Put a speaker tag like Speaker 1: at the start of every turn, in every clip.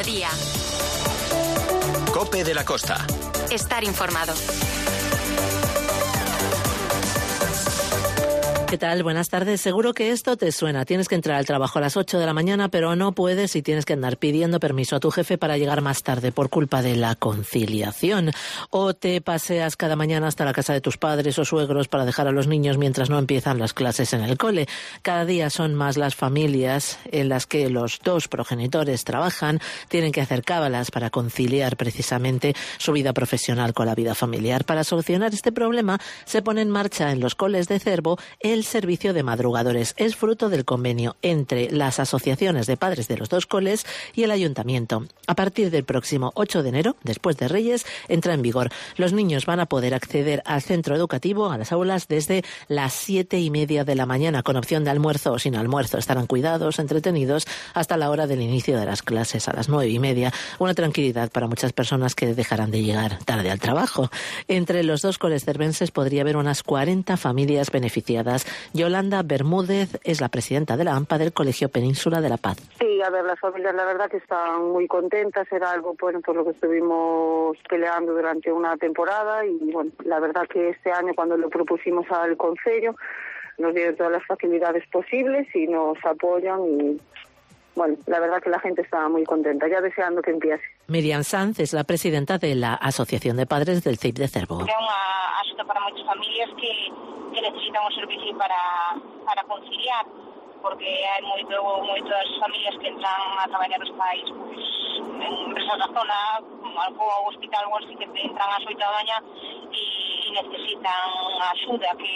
Speaker 1: mediodía.
Speaker 2: COPE de la Costa.
Speaker 1: Estar informado.
Speaker 3: ¿Qué tal? Buenas tardes. Seguro que esto te suena. Tienes que entrar al trabajo a las 8 de la mañana, pero no puedes y tienes que andar pidiendo permiso a tu jefe para llegar más tarde por culpa de la conciliación. O te paseas cada mañana hasta la casa de tus padres o suegros para dejar a los niños mientras no empiezan las clases en el cole. Cada día son más las familias en las que los dos progenitores trabajan, tienen que hacer cábalas para conciliar precisamente su vida profesional con la vida familiar. Para solucionar este problema se pone en marcha en los coles de Cervo el servicio de madrugadores. Es fruto del convenio entre las asociaciones de padres de los dos coles y el ayuntamiento. A partir del próximo 8 de enero, después de Reyes, entra en vigor. Los niños van a poder acceder al centro educativo, a las aulas, desde las 7:30 de la mañana, con opción de almuerzo o sin almuerzo. Estarán cuidados, entretenidos, hasta la hora del inicio de las clases, a las 9:30. Una tranquilidad para muchas personas que dejarán de llegar tarde al trabajo. Entre los dos coles cervenses podría haber unas 40 familias beneficiadas. Yolanda Bermúdez es la presidenta de la AMPA del Colegio Península de la Paz.
Speaker 4: Sí, a ver, las familias la verdad que están muy contentas, era algo por lo que estuvimos peleando durante una temporada y bueno, la verdad que este año cuando lo propusimos al Concello nos dieron todas las facilidades posibles y nos apoyan y bueno, la verdad que la gente está muy contenta, ya deseando que empiece.
Speaker 3: Miriam Sanz es la presidenta de la Asociación de Padres del CEIP de Cervo.
Speaker 5: É unha axuda para moitas familias que necesitan un servicio para conciliar, porque hai moitas familias que entran a traballar os pais pois, en empresas da zona, como algo hospital ou así, que entran ás 8 da mañá e necesitan axuda que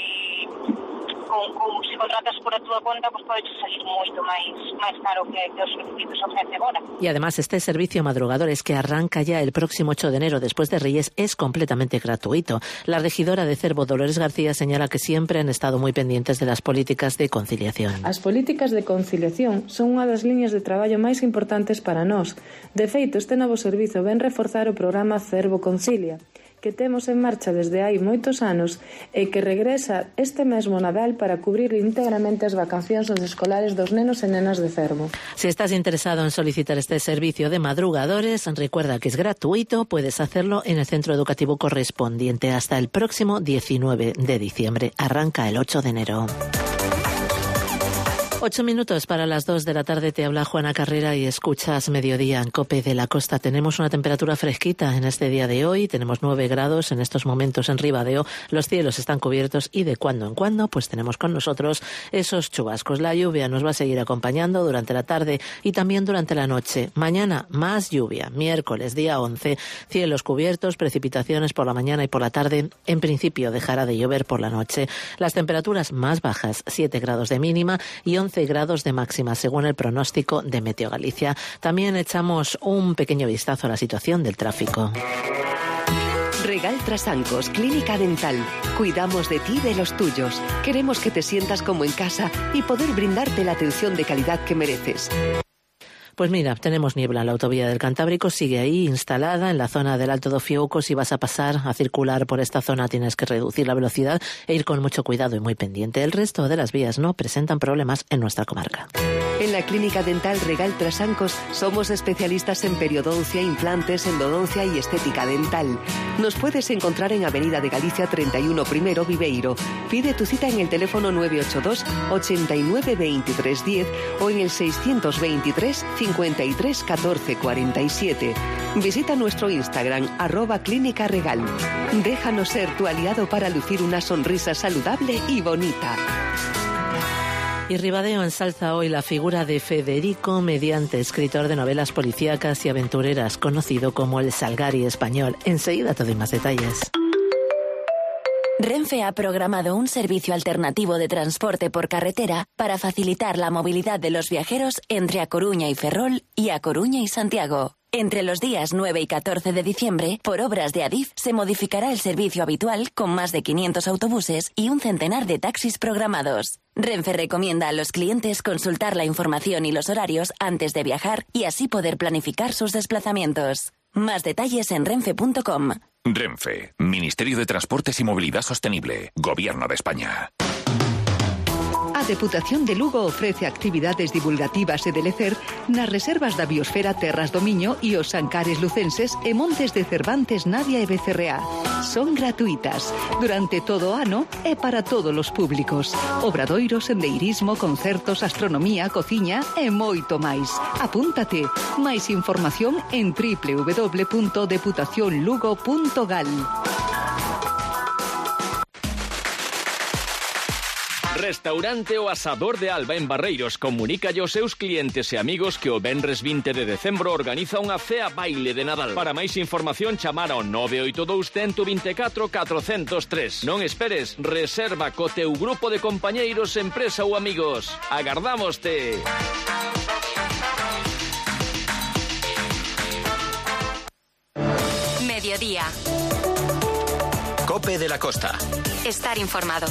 Speaker 5: se contratas por a túa conta, pois pode salir moito máis caro que os servicios ofrece agora.
Speaker 3: Y además este servicio madrugadores que arranca ya el próximo 8 de enero después de Reyes es completamente gratuito. La regidora de Cervo, Dolores García, señala que siempre han estado muy pendientes de las políticas de conciliación.
Speaker 6: As políticas de conciliación son unha das liñas de traballo máis importantes para nós. De feito, este novo servizo ven reforzar o programa Cervo Concilia, que temos en marcha desde hai moitos anos e que regresa este mesmo Nadal para cubrir íntegramente as vacacións escolares dos nenos e nenas de Cervo.
Speaker 3: Si estás interesado en solicitar este servicio de madrugadores, recuerda que es gratuito, puedes hacerlo en el centro educativo correspondiente hasta el próximo 19 de diciembre. Arranca el 8 de enero. 8 minutos para las 2 de la tarde, te habla Juana Carrera y escuchas Mediodía en COPE de la Costa. Tenemos una temperatura fresquita en este día de hoy, tenemos 9 grados en estos momentos en Ribadeo, los cielos están cubiertos y de cuando en cuando pues tenemos con nosotros esos chubascos. La lluvia nos va a seguir acompañando durante la tarde y también durante la noche. Mañana más lluvia, miércoles día 11, cielos cubiertos, precipitaciones por la mañana y por la tarde. En principio dejará de llover por la noche. Las temperaturas más bajas, 7 grados de mínima y 11 grados de máxima, según el pronóstico de Meteo Galicia. También echamos un pequeño vistazo a la situación del tráfico.
Speaker 7: Regal Trasancos, Clínica Dental. Cuidamos de ti y de los tuyos. Queremos que te sientas como en casa y poder brindarte la atención de calidad que mereces.
Speaker 3: Pues mira, tenemos niebla en la autovía del Cantábrico, sigue ahí instalada en la zona del Alto do Fiouco. Si vas a pasar a circular por esta zona tienes que reducir la velocidad e ir con mucho cuidado y muy pendiente. El resto de las vías no presentan problemas en nuestra comarca.
Speaker 7: En la Clínica Dental Regal Trasancos somos especialistas en periodoncia, implantes, endodoncia y estética dental. Nos puedes encontrar en Avenida de Galicia 31 Primero Viveiro. Pide tu cita en el teléfono 982 89 23 10 o en el 623 53 14 47. Visita nuestro Instagram @Clínica Regal. Déjanos ser tu aliado para lucir una sonrisa saludable y bonita.
Speaker 3: Y Ribadeo ensalza hoy la figura de Federico Mediante, escritor de novelas policíacas y aventureras, conocido como el Salgari español. Enseguida te doy más detalles.
Speaker 8: Renfe ha programado un servicio alternativo de transporte por carretera para facilitar la movilidad de los viajeros entre A Coruña y Ferrol y A Coruña y Santiago. Entre los días 9 y 14 de diciembre, por obras de Adif, se modificará el servicio habitual con más de 500 autobuses y un centenar de taxis programados. Renfe recomienda a los clientes consultar la información y los horarios antes de viajar y así poder planificar sus desplazamientos. Más detalles en renfe.com.
Speaker 9: Renfe, Ministerio de Transportes y Movilidad Sostenible, Gobierno de España.
Speaker 1: A Deputación de Lugo ofrece actividades divulgativas e de lecer nas reservas da Biosfera Terras do Miño e os Ancares lucenses e montes de Cervantes, Navia e Becerreá. Son gratuitas durante todo o ano e para todos os públicos. Obradoiros, sendeirismo, concertos, astronomía, cociña e moito máis. Apúntate. Máis información en www.deputacionlugo.gal.
Speaker 2: Restaurante O Asador de Alba en Barreiros comunica aos seus clientes e amigos que o venres 20 de decembro organiza unha cea baile de Nadal. Para máis información chamar ao 982 124 403. Non esperes, reserva co teu grupo de compañeiros, empresa ou amigos. Agardámoste.
Speaker 8: Mediodía.
Speaker 9: COPE de la Costa.
Speaker 8: Estar informado.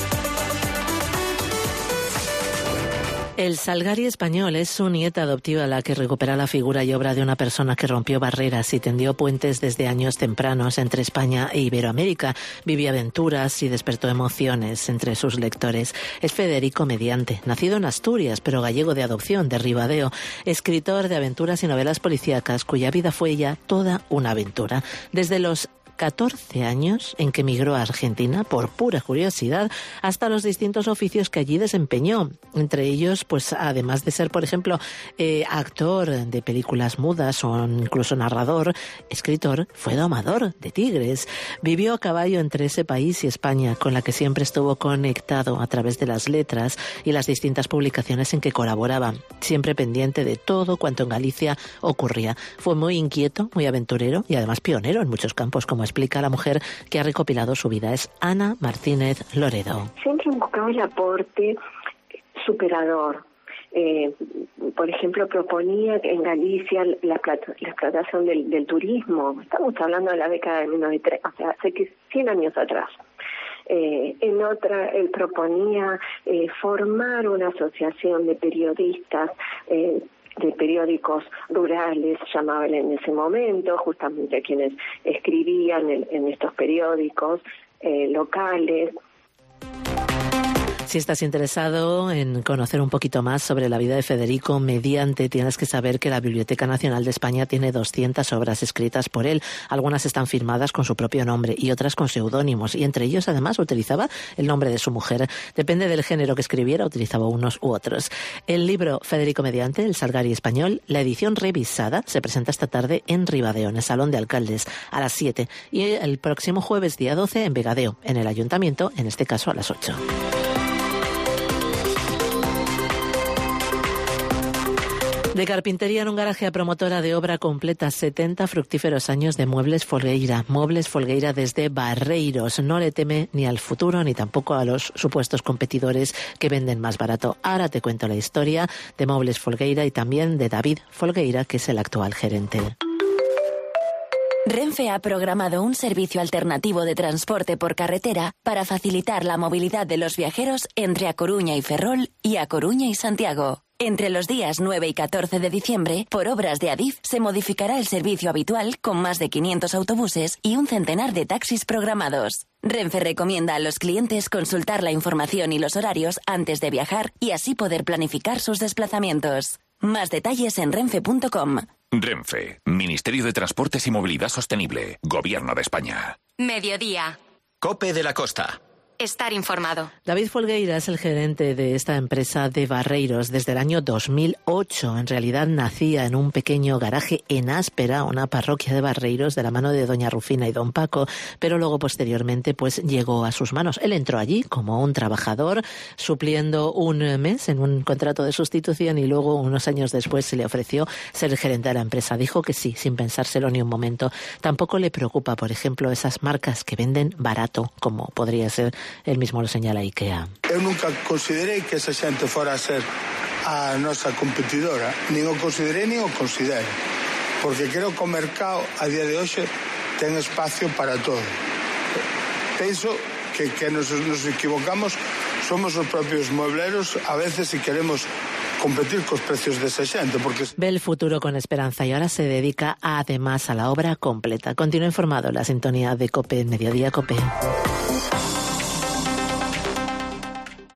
Speaker 3: El Salgari español es su nieta adoptiva la que recupera la figura y obra de una persona que rompió barreras y tendió puentes desde años tempranos entre España e Iberoamérica. Vivió aventuras y despertó emociones entre sus lectores. Es Federico Mediante, nacido en Asturias, pero gallego de adopción, de Ribadeo, escritor de aventuras y novelas policíacas, cuya vida fue ya toda una aventura. Desde los 14 años en que emigró a Argentina por pura curiosidad, hasta los distintos oficios que allí desempeñó. Entre ellos, pues además de ser, por ejemplo, actor de películas mudas o incluso narrador, escritor, fue domador de tigres. Vivió a caballo entre ese país y España, con la que siempre estuvo conectado a través de las letras y las distintas publicaciones en que colaboraba, siempre pendiente de todo cuanto en Galicia ocurría. Fue muy inquieto, muy aventurero y además pionero en muchos campos, como explica la mujer que ha recopilado su vida. Es Ana Martínez Loredo.
Speaker 10: Siempre buscaba el aporte superador. Por ejemplo, proponía en Galicia la explotación del turismo. Estamos hablando de la década de 1930, o sea, hace 100 años atrás. En otra, él proponía formar una asociación de periodistas, de periódicos rurales, llamaban en ese momento, justamente quienes escribían en estos periódicos locales.
Speaker 3: Si estás interesado en conocer un poquito más sobre la vida de Federico Mediante, tienes que saber que la Biblioteca Nacional de España tiene 200 obras escritas por él. Algunas están firmadas con su propio nombre y otras con seudónimos, y entre ellos además utilizaba el nombre de su mujer. Depende del género que escribiera, utilizaba unos u otros. El libro Federico Mediante, El Salgari español, la edición revisada, se presenta esta tarde en Ribadeo, en el Salón de Alcaldes, a las 7, y el próximo jueves, día 12, en Vegadeo, en el Ayuntamiento, en este caso a las 8. De carpintería en un garaje a promotora de obra completa, 70 fructíferos años de Muebles Folgueira. Muebles Folgueira desde Barreiros. No le teme ni al futuro ni tampoco a los supuestos competidores que venden más barato. Ahora te cuento la historia de Muebles Folgueira y también de David Folgueira, que es el actual gerente.
Speaker 8: Renfe ha programado un servicio alternativo de transporte por carretera para facilitar la movilidad de los viajeros entre A Coruña y Ferrol y A Coruña y Santiago. Entre los días 9 y 14 de diciembre, por obras de Adif, se modificará el servicio habitual con más de 500 autobuses y un centenar de taxis programados. Renfe recomienda a los clientes consultar la información y los horarios antes de viajar y así poder planificar sus desplazamientos. Más detalles en renfe.com.
Speaker 9: Renfe, Ministerio de Transportes y Movilidad Sostenible, Gobierno de España.
Speaker 8: Mediodía.
Speaker 9: COPE de la Costa.
Speaker 8: Estar informado.
Speaker 3: David Folgueira es el gerente de esta empresa de Barreiros desde el año 2008. En realidad nacía en un pequeño garaje en Áspera, una parroquia de Barreiros, de la mano de doña Rufina y don Paco, pero luego posteriormente pues llegó a sus manos. Él entró allí como un trabajador, supliendo un mes en un contrato de sustitución, y luego unos años después se le ofreció ser el gerente de la empresa. Dijo que sí, sin pensárselo ni un momento. Tampoco le preocupa, por ejemplo, esas marcas que venden barato, como podría ser, él mismo lo señala, IKEA.
Speaker 11: Eu nunca considerei que esa xente fora a ser a nosa competidora, nin o considerei nin o considero, porque creo que o mercado a día de hoxe ten espacio para todo. Penso que nos equivocamos somos os propios muebleros a veces si queremos competir cos precios desa xente, porque
Speaker 3: ve el futuro con esperanza y ahora se dedica además a la obra completa. Continúa informado, la sintonía de COPE, Mediodía COPE.